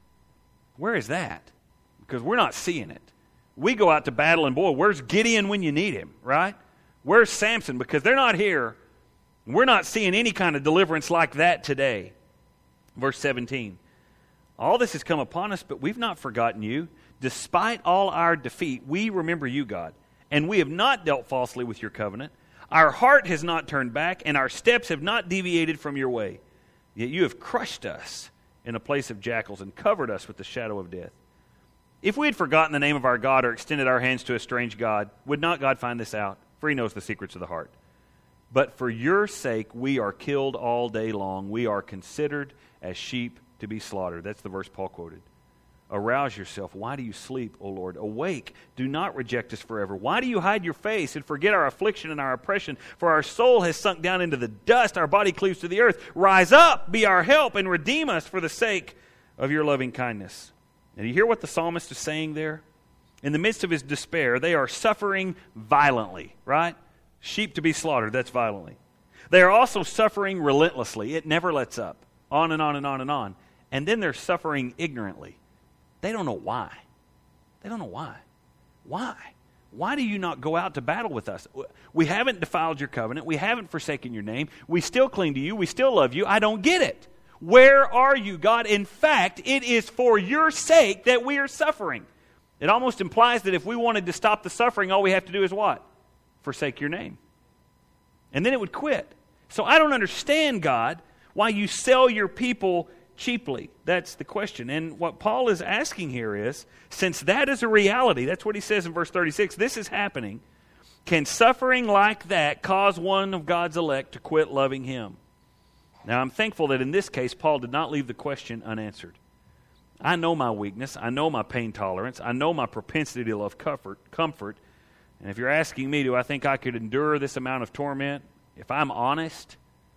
Where is that? Because we're not seeing it. We go out to battle, and boy, where's Gideon when you need him, right? Where's Samson? Because they're not here. We're not seeing any kind of deliverance like that today. Verse seventeen. All this has come upon us, but we've not forgotten you. Despite all our defeat, we remember you, God, and we have not dealt falsely with your covenant. Our heart has not turned back, and our steps have not deviated from your way. Yet you have crushed us in a place of jackals and covered us with the shadow of death. If we had forgotten the name of our God or extended our hands to a strange God, would not God find this out? For he knows the secrets of the heart. But for your sake we are killed all day long. We are considered as sheep to be slaughtered. That's the verse Paul quoted. Arouse yourself. Why do you sleep, O Lord? Awake. Do not reject us forever. Why do you hide your face and forget our affliction and our oppression? For our soul has sunk down into the dust. Our body cleaves to the earth. Rise up, be our help, and redeem us for the sake of your loving kindness. And you hear what the psalmist is saying there? In the midst of his despair, they are suffering violently, right? Sheep to be slaughtered, that's violently. They are also suffering relentlessly. It never lets up. On and on and on and on. And then they're suffering ignorantly. They don't know why. They don't know why. Why? Why do you not go out to battle with us? We haven't defiled your covenant. We haven't forsaken your name. We still cling to you. We still love you. I don't get it. Where are you, God? In fact, it is for your sake that we are suffering. It almost implies that if we wanted to stop the suffering, all we have to do is what? Forsake your name. And then it would quit. So I don't understand, God, why you sell your people cheaply. That's the question. And what Paul is asking here is, since that is a reality, that's what he says in verse thirty-six, this is happening, can suffering like that cause one of God's elect to quit loving him? Now, I'm thankful that in this case, Paul did not leave the question unanswered. I know my weakness. I know my pain tolerance. I know my propensity to love comfort. comfort. And if you're asking me, do I think I could endure this amount of torment? If I'm honest,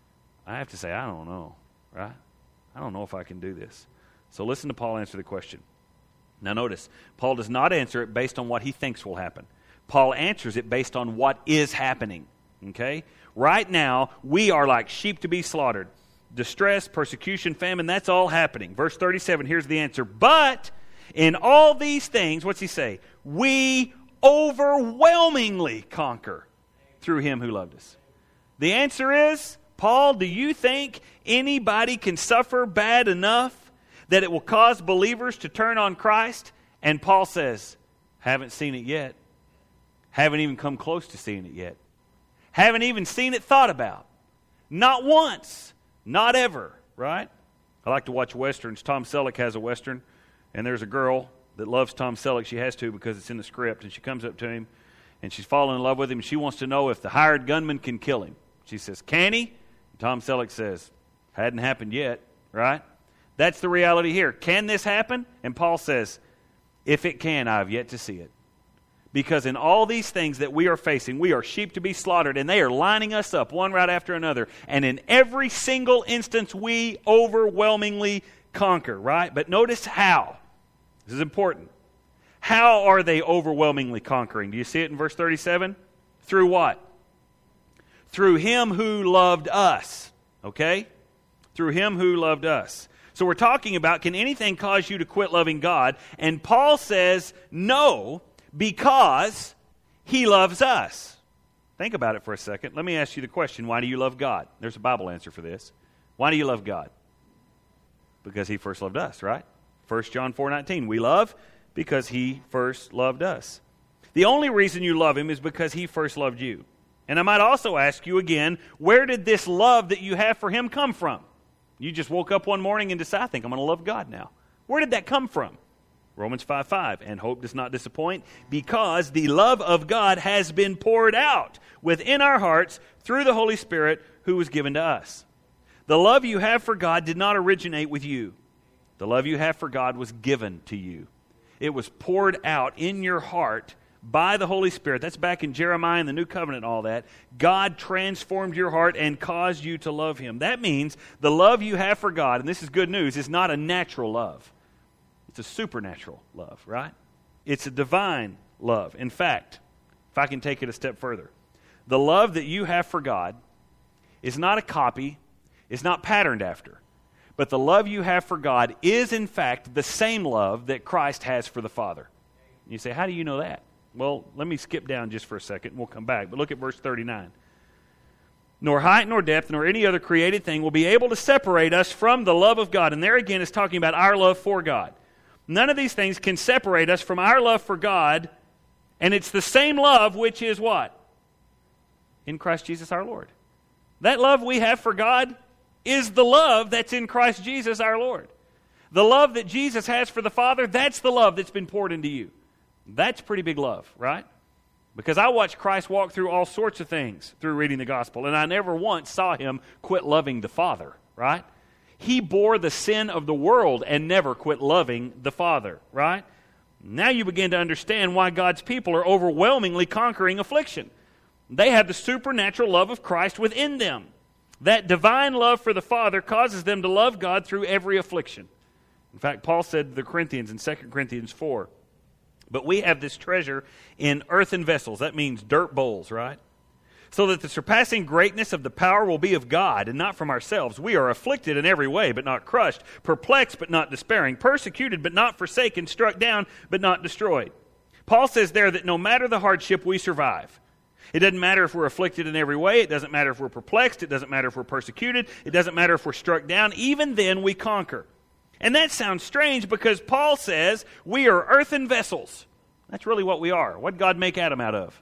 I have to say, I don't know, right? I don't know if I can do this. So listen to Paul answer the question. Now notice, Paul does not answer it based on what he thinks will happen. Paul answers it based on what is happening, okay? Right now, we are like sheep to be slaughtered. Distress, persecution, famine, that's all happening. Verse thirty-seven, here's the answer. But in all these things, what's he say? We overwhelmingly conquer through him who loved us. The answer is, Paul, do you think anybody can suffer bad enough that it will cause believers to turn on Christ? And Paul says, haven't seen it yet. Haven't even come close to seeing it yet. Haven't even seen it thought about. Not once. Not ever. Right? I like to watch Westerns. Tom Selleck has a Western. And there's a girl that loves Tom Selleck. She has to because it's in the script. And she comes up to him. And she's fallen in love with him. She wants to know if the hired gunman can kill him. She says, can he? And Tom Selleck says, hadn't happened yet. Right? That's the reality here. Can this happen? And Paul says, if it can, I have yet to see it. Because in all these things that we are facing, we are sheep to be slaughtered, and they are lining us up one right after another. And in every single instance, we overwhelmingly conquer, right? But notice how. This is important. How are they overwhelmingly conquering? Do you see it in verse thirty-seven? Through what? Through him who loved us. Okay? Through him who loved us. So we're talking about, can anything cause you to quit loving God? And Paul says, no, because he loves us. Think about it for a second. Let me ask you the question, why do you love God? There's a Bible answer for this. Why do you love God? Because He first loved us, right? First John four nineteen, we love because He first loved us. The only reason you love Him is because He first loved you. And I might also ask you again, where did this love that you have for Him come from? You just woke up one morning and decided, I think I'm going to love God now. Where did that come from? Romans five five, and hope does not disappoint, because the love of God has been poured out within our hearts through the Holy Spirit who was given to us. The love you have for God did not originate with you. The love you have for God was given to you. It was poured out in your heart by the Holy Spirit. That's back in Jeremiah and the New Covenant and all that. God transformed your heart and caused you to love Him. That means the love you have for God, and this is good news, is not a natural love. It's a supernatural love, right? It's a divine love. In fact, if I can take it a step further, the love that you have for God is not a copy, it's not patterned after. But the love you have for God is, in fact, the same love that Christ has for the Father. You say, how do you know that? Well, let me skip down just for a second, and we'll come back. But look at verse thirty-nine. Nor height, nor depth, nor any other created thing will be able to separate us from the love of God. And there again is talking about our love for God. None of these things can separate us from our love for God, and it's the same love which is what? In Christ Jesus our Lord. That love we have for God is the love that's in Christ Jesus our Lord. The love that Jesus has for the Father, that's the love that's been poured into you. That's pretty big love, right? Because I watched Christ walk through all sorts of things through reading the gospel, and I never once saw Him quit loving the Father, right? He bore the sin of the world and never quit loving the Father, right? Now you begin to understand why God's people are overwhelmingly conquering affliction. They have the supernatural love of Christ within them. That divine love for the Father causes them to love God through every affliction. In fact, Paul said to the Corinthians in Second Corinthians four, but we have this treasure in earthen vessels. That means dirt bowls, right? So that the surpassing greatness of the power will be of God and not from ourselves. We are afflicted in every way, but not crushed, perplexed, but not despairing, persecuted, but not forsaken, struck down, but not destroyed. Paul says there that no matter the hardship, we survive. It doesn't matter if we're afflicted in every way. It doesn't matter if we're perplexed. It doesn't matter if we're persecuted. It doesn't matter if we're struck down. Even then, we conquer. And that sounds strange because Paul says we are earthen vessels. That's really what we are. What did God make Adam out of?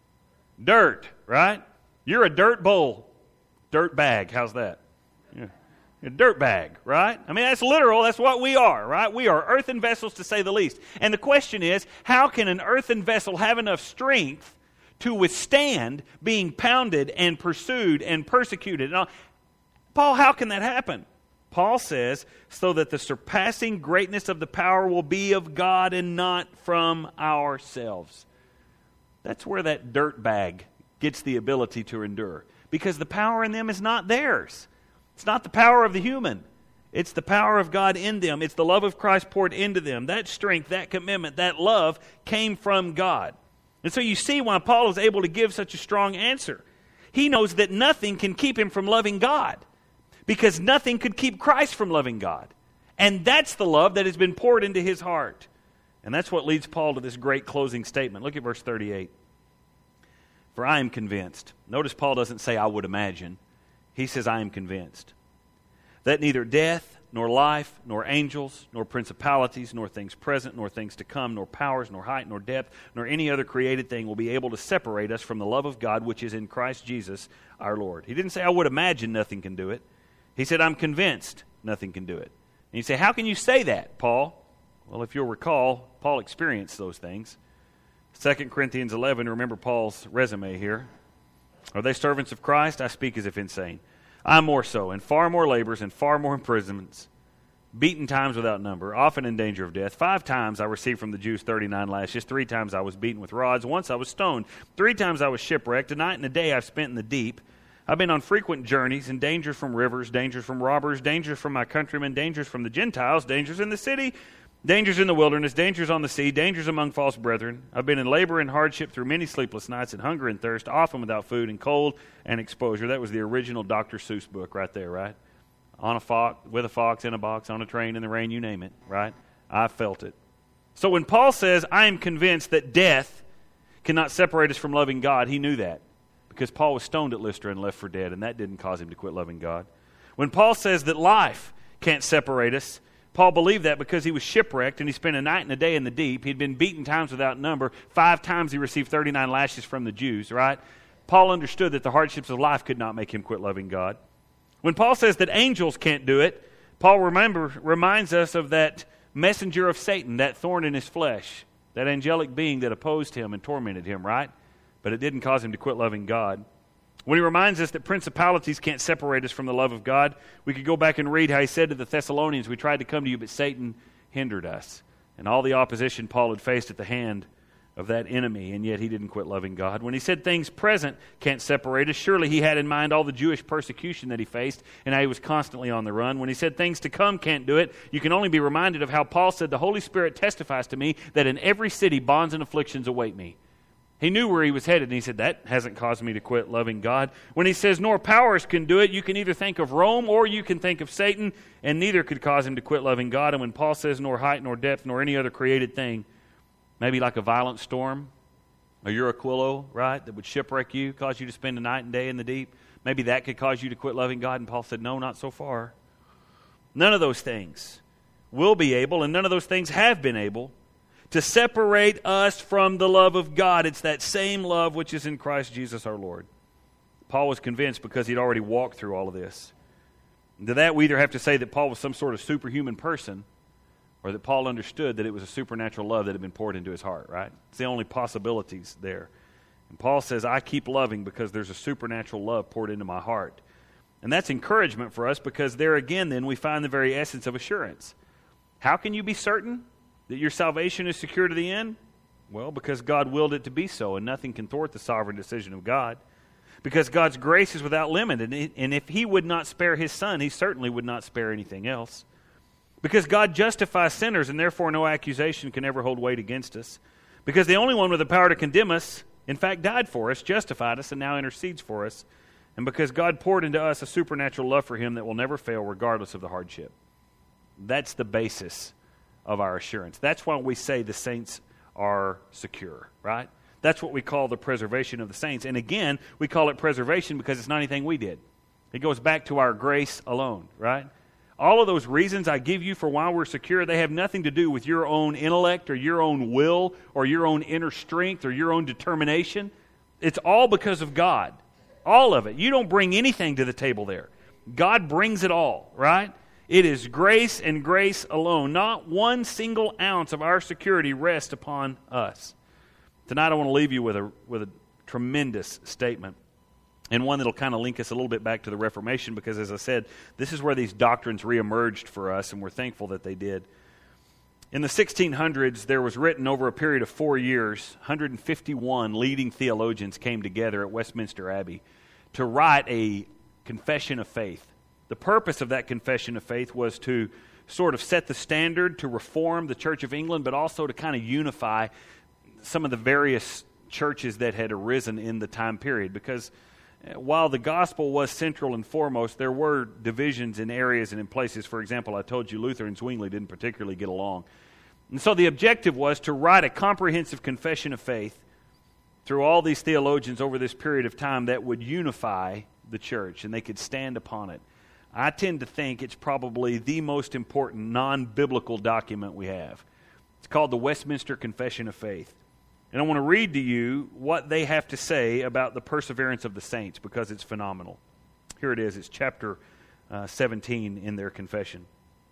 Dirt, right? You're a dirt bowl. Dirt bag. How's that? Yeah. A dirt bag, right? I mean, that's literal. That's what we are, right? We are earthen vessels, to say the least. And the question is, how can an earthen vessel have enough strength to withstand being pounded and pursued and persecuted? Now, Paul, how can that happen? Paul says, so that the surpassing greatness of the power will be of God and not from ourselves. That's where that dirt bag gets the ability to endure. Because the power in them is not theirs. It's not the power of the human. It's the power of God in them. It's the love of Christ poured into them. That strength, that commitment, that love came from God. And so you see why Paul is able to give such a strong answer. He knows that nothing can keep him from loving God. Because nothing could keep Christ from loving God. And that's the love that has been poured into his heart. And that's what leads Paul to this great closing statement. Look at verse thirty-eight. For I am convinced. Notice Paul doesn't say, I would imagine. He says, I am convinced. That neither death, nor life, nor angels, nor principalities, nor things present, nor things to come, nor powers, nor height, nor depth, nor any other created thing will be able to separate us from the love of God which is in Christ Jesus our Lord. He didn't say, I would imagine nothing can do it. He said, I'm convinced nothing can do it. And you say, how can you say that, Paul? Well, if you'll recall, Paul experienced those things. Second Corinthians eleven, remember Paul's resume here. Are they servants of Christ? I speak as if insane. I more so, and far more labors, and far more imprisonments, beaten times without number, often in danger of death. Five times I received from the Jews thirty-nine lashes. Three times I was beaten with rods. Once I was stoned. Three times I was shipwrecked. A night and a day I've spent in the deep. I've been on frequent journeys, and dangers from rivers, dangers from robbers, dangers from my countrymen, dangers from the Gentiles, dangers in the city, dangers in the wilderness, dangers on the sea, dangers among false brethren. I've been in labor and hardship through many sleepless nights, and hunger and thirst, often without food, and cold and exposure. That was the original Doctor Seuss book right there, right? On a fox, with a fox, in a box, on a train, in the rain, you name it, right? I felt it. So when Paul says, I am convinced that death cannot separate us from loving God, he knew that. Because Paul was stoned at Lystra and left for dead, and that didn't cause him to quit loving God. When Paul says that life can't separate us, Paul believed that because he was shipwrecked and he spent a night and a day in the deep. He'd been beaten times without number. Five times he received thirty-nine lashes from the Jews, right? Paul understood that the hardships of life could not make him quit loving God. When Paul says that angels can't do it, Paul remember, reminds us of that messenger of Satan, that thorn in his flesh, that angelic being that opposed him and tormented him, right? But it didn't cause him to quit loving God. When he reminds us that principalities can't separate us from the love of God, we could go back and read how he said to the Thessalonians, we tried to come to you, but Satan hindered us. And all the opposition Paul had faced at the hand of that enemy, and yet he didn't quit loving God. When he said things present can't separate us, surely he had in mind all the Jewish persecution that he faced and how he was constantly on the run. When he said things to come can't do it, you can only be reminded of how Paul said, the Holy Spirit testifies to me that in every city bonds and afflictions await me. He knew where he was headed, and he said, that hasn't caused me to quit loving God. When he says, nor powers can do it, you can either think of Rome or you can think of Satan, and neither could cause him to quit loving God. And when Paul says, nor height, nor depth, nor any other created thing, maybe like a violent storm, a Uraquillo, right, that would shipwreck you, cause you to spend a night and day in the deep, maybe that could cause you to quit loving God. And Paul said, no, not so far. None of those things will be able, and none of those things have been able to separate us from the love of God. It's that same love which is in Christ Jesus our Lord. Paul was convinced because he'd already walked through all of this. And to that we either have to say that Paul was some sort of superhuman person, or that Paul understood that it was a supernatural love that had been poured into his heart, right? It's the only possibilities there. And Paul says, I keep loving because there's a supernatural love poured into my heart. And that's encouragement for us, because there again then we find the very essence of assurance. How can you be certain that your salvation is secure to the end? Well, because God willed it to be so, and nothing can thwart the sovereign decision of God. Because God's grace is without limit, and if He would not spare His Son, He certainly would not spare anything else. Because God justifies sinners, and therefore no accusation can ever hold weight against us. Because the only one with the power to condemn us, in fact, died for us, justified us, and now intercedes for us. And because God poured into us a supernatural love for Him that will never fail regardless of the hardship. That's the basis of our assurance. That's why we say the saints are secure, right? That's what we call the preservation of the saints. And again, we call it preservation because it's not anything we did. It goes back to our grace alone, right? All of those reasons I give you for why we're secure, they have nothing to do with your own intellect or your own will or your own inner strength or your own determination. It's all because of God. All of it. You don't bring anything to the table there. God brings it all, right? It is grace and grace alone. Not one single ounce of our security rests upon us. Tonight I want to leave you with a with a tremendous statement, and one that will kind of link us a little bit back to the Reformation, because as I said, this is where these doctrines reemerged for us, and we're thankful that they did. In the sixteen hundreds, there was written over a period of four years, one hundred fifty-one leading theologians came together at Westminster Abbey to write a confession of faith. The purpose of that confession of faith was to sort of set the standard, to reform the Church of England, but also to kind of unify some of the various churches that had arisen in the time period. Because while the gospel was central and foremost, there were divisions in areas and in places. For example, I told you Luther and Zwingli didn't particularly get along. And so the objective was to write a comprehensive confession of faith through all these theologians over this period of time that would unify the church, and they could stand upon it. I tend to think it's probably the most important non-biblical document we have. It's called the Westminster Confession of Faith. And I want to read to you what they have to say about the perseverance of the saints, because it's phenomenal. Here it is. It's chapter uh, seventeen in their confession.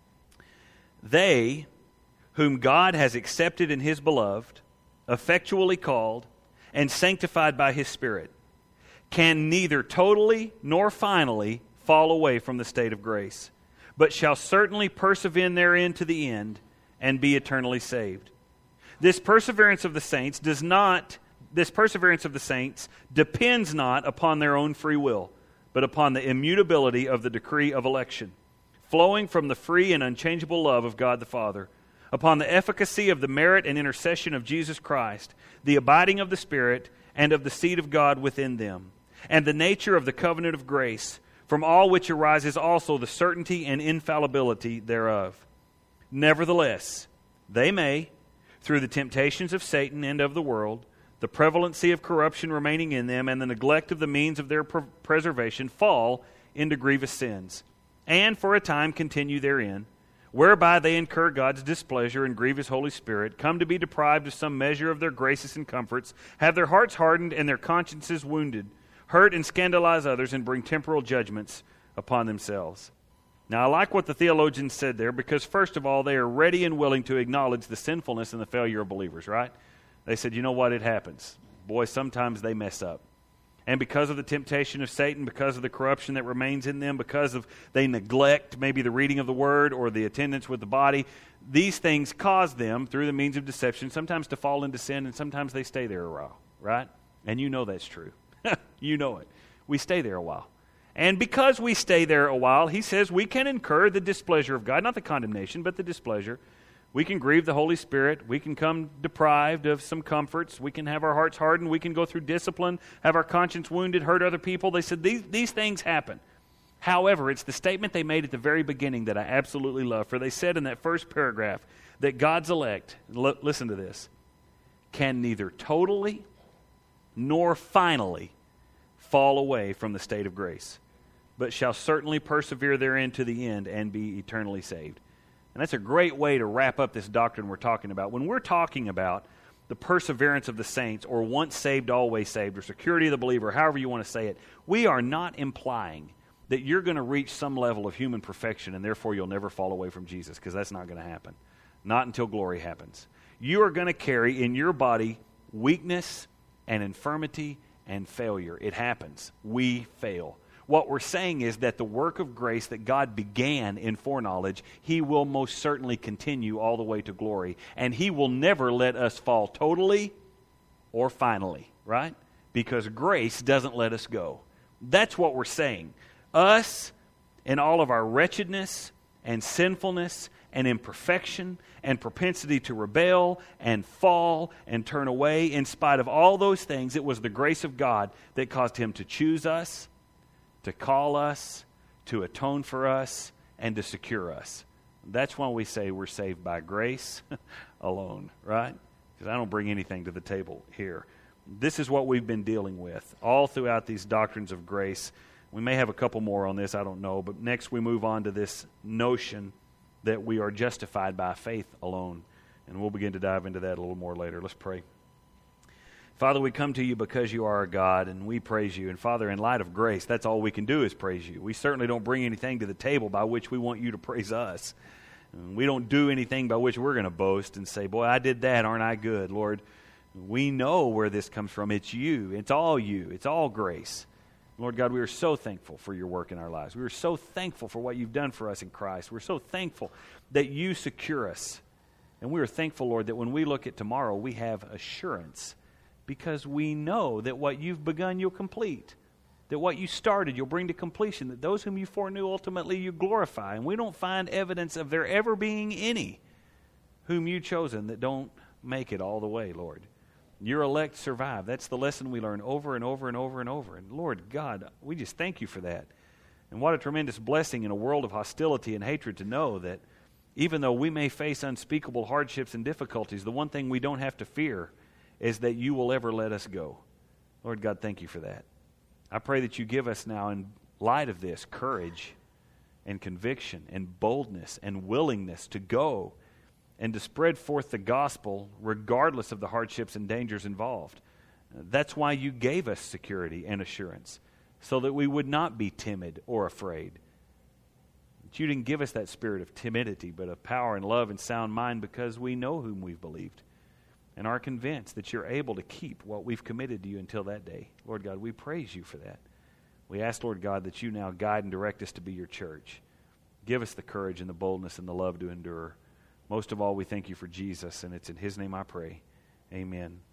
They, whom God has accepted in His beloved, effectually called, and sanctified by His Spirit, can neither totally nor finally fall away from the state of grace, but shall certainly persevere therein to the end, and be eternally saved. This perseverance of the saints does not, this perseverance of the saints depends not upon their own free will, but upon the immutability of the decree of election, flowing from the free and unchangeable love of God the Father, upon the efficacy of the merit and intercession of Jesus Christ, the abiding of the Spirit, and of the seed of God within them, and the nature of the covenant of grace, from all which arises also the certainty and infallibility thereof. Nevertheless, they may, through the temptations of Satan and of the world, the prevalency of corruption remaining in them, and the neglect of the means of their pre- preservation, fall into grievous sins, and for a time continue therein, whereby they incur God's displeasure and grieve His Holy Spirit, come to be deprived of some measure of their graces and comforts, have their hearts hardened and their consciences wounded, hurt and scandalize others, and bring temporal judgments upon themselves. Now, I like what the theologians said there, because first of all, they are ready and willing to acknowledge the sinfulness and the failure of believers, right? They said, you know what, it happens. Boy, sometimes they mess up. And because of the temptation of Satan, because of the corruption that remains in them, because of they neglect maybe the reading of the Word or the attendance with the body, these things cause them, through the means of deception, sometimes to fall into sin, and sometimes they stay there a while, right? And you know that's true. You know it. We stay there a while. And because we stay there a while, he says we can incur the displeasure of God, not the condemnation, but the displeasure. We can grieve the Holy Spirit. We can come deprived of some comforts. We can have our hearts hardened. We can go through discipline, have our conscience wounded, hurt other people. They said these, these things happen. However, it's the statement they made at the very beginning that I absolutely love. For they said in that first paragraph that God's elect, l- listen to this, can neither totally nor finally fall away from the state of grace, but shall certainly persevere therein to the end and be eternally saved. And that's a great way to wrap up this doctrine we're talking about. When we're talking about the perseverance of the saints, or once saved, always saved, or security of the believer, however you want to say it, we are not implying that you're going to reach some level of human perfection and therefore you'll never fall away from Jesus, because that's not going to happen. Not until glory happens. You are going to carry in your body weakness and infirmity and failure. It happens. We fail. What we're saying is that the work of grace that God began in foreknowledge, He will most certainly continue all the way to glory. And He will never let us fall totally or finally, right? Because grace doesn't let us go. That's what we're saying. Us, in all of our wretchedness and sinfulness and imperfection and propensity to rebel and fall and turn away, in spite of all those things, it was the grace of God that caused Him to choose us, to call us, to atone for us, and to secure us. That's why we say we're saved by grace alone, right? Because I don't bring anything to the table here. This is what we've been dealing with all throughout these doctrines of grace. We may have a couple more on this, I don't know, but next we move on to this notion that we are justified by faith alone. And we'll begin to dive into that a little more later. Let's pray. Father, we come to you because you are our God, and we praise you. And Father, in light of grace, that's all we can do is praise you. We certainly don't bring anything to the table by which we want you to praise us. And we don't do anything by which we're going to boast and say, boy, I did that, aren't I good? Lord, we know where this comes from. It's you. It's all you. It's all grace. Lord God, we are so thankful for your work in our lives. We are so thankful for what you've done for us in Christ. We're so thankful that you secure us. And we are thankful, Lord, that when we look at tomorrow, we have assurance, because we know that what you've begun, you'll complete. That what you started, you'll bring to completion. That those whom you foreknew, ultimately you glorify. And we don't find evidence of there ever being any whom you've chosen that don't make it all the way, Lord. Your elect survive. That's the lesson we learn over and over and over and over. And Lord God, we just thank you for that. And what a tremendous blessing in a world of hostility and hatred to know that even though we may face unspeakable hardships and difficulties, the one thing we don't have to fear is that you will ever let us go. Lord God, thank you for that. I pray that you give us now, in light of this, courage and conviction and boldness and willingness to go and to spread forth the gospel regardless of the hardships and dangers involved. That's why you gave us security and assurance, so that we would not be timid or afraid. That you didn't give us that spirit of timidity, but of power and love and sound mind, because we know whom we've believed and are convinced that you're able to keep what we've committed to you until that day. Lord God, we praise you for that. We ask, Lord God, that you now guide and direct us to be your church. Give us the courage and the boldness and the love to endure. Most of all, we thank you for Jesus, and it's in his name I pray. Amen.